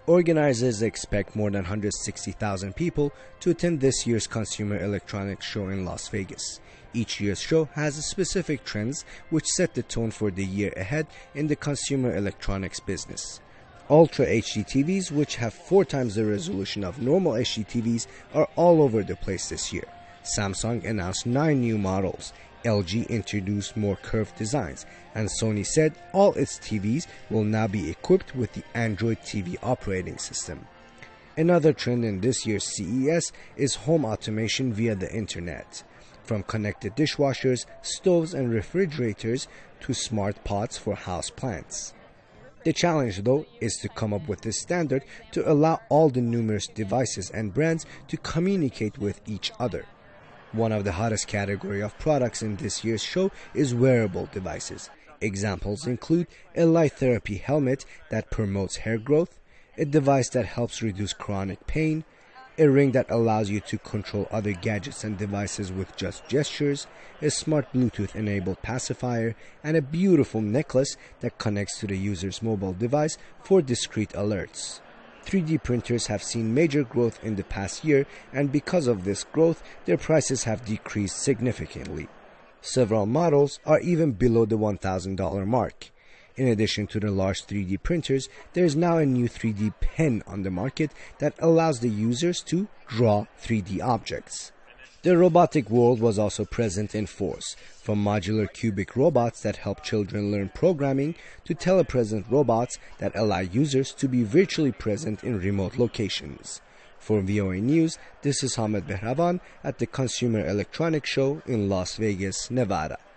Organizers expect more than 160,000 people to attend this year's Consumer Electronics Show in Las Vegas. Each year's show has specific trends which set the tone for the year ahead in the consumer electronics business. Ultra HD TVs, which have 4 times the resolution of normal HD TVs, are all over the place this year. Samsung announced 9 new models, LG introduced more curved designs, and Sony said all its TVs will now be equipped with the Android TV operating system. Another trend in this year's CES is home automation via the internet. From connected dishwashers, stoves, and refrigerators to smart pots for house plants. The challenge, though, is to come up with a standard to allow all the numerous devices and brands to communicate with each other. One of the hottest category of products in this year's show is wearable devices. Examples include a light therapy helmet that promotes hair growth, a device that helps reduce chronic pain, a ring that allows you to control other gadgets and devices with just gestures, a smart Bluetooth-enabled pacifier, and a beautiful necklace that connects to the user's mobile device for discreet alerts. 3D printers have seen major growth in the past year, and because of this growth, their prices have decreased significantly. Several models are even below the $1,000 mark. In addition to the large 3D printers, there is now a new 3D pen on the market that allows the users to draw 3D objects. The robotic world was also present in force, from modular cubic robots that help children learn programming to telepresent robots that allow users to be virtually present in remote locations. For VOA News, this is Hamed Behravan at the Consumer Electronics Show in Las Vegas, Nevada.